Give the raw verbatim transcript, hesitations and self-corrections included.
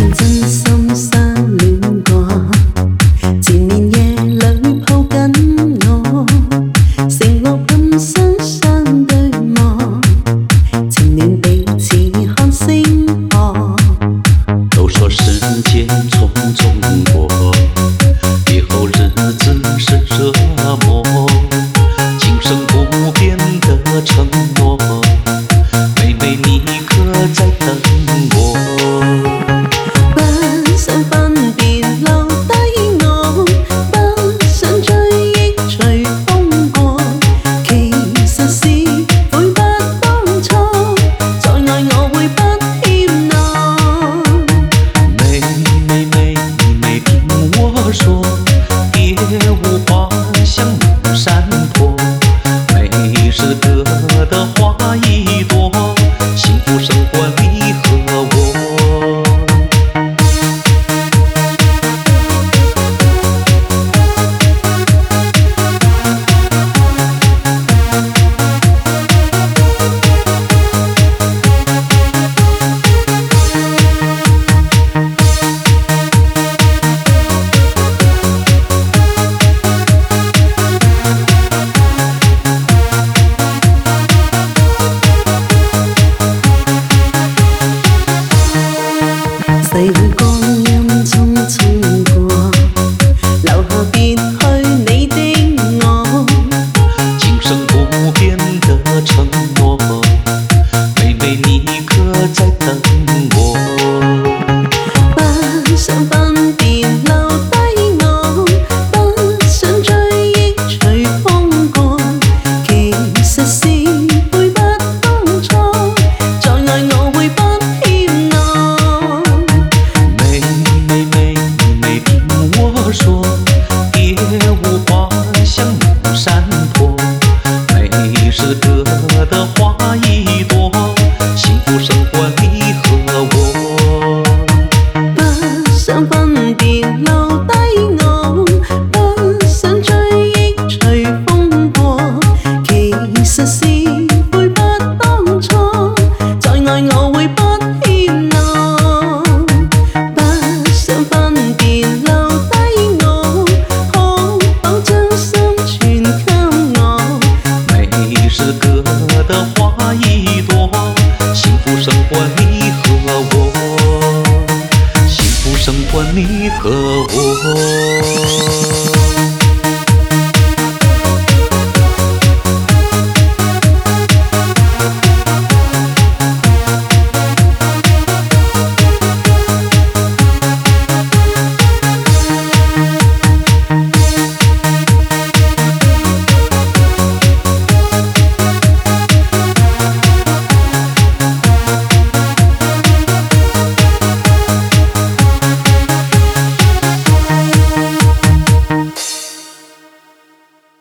真心相戀過，前年夜裏抱緊我，承諾今生相對望，情願彼此看星河。 都說時間匆匆過，以後日子是折磨，今生不變的承諾，妹妹你可在等我？ 不想分別留低我，不想追憶隨風過，其實是悔不當初，再愛我會不欠諾。 妹妹妹，你沒聽我說，別無花香滿山坡，沒時隔的花一朵，幸福生活你和我。 逝去光陰匆匆過，留下別去你的我。 今生不變的承諾，妹妹你可在等我？ 不想分別留低我，不想追憶隨風過，其實是悔不當初，再愛我會不欠諾。 妹妹妹，你沒聽我說，別無花香滿山坡，沒時隔的花一朵，幸福生活你和我。 不想分別留低我，不想追憶隨風過，其實是悔不當初，再愛我會不欠諾。不想分別留低我，可否將心全給我？ 沒時隔的花一朵，幸福生活你和我，幸福生活你和我。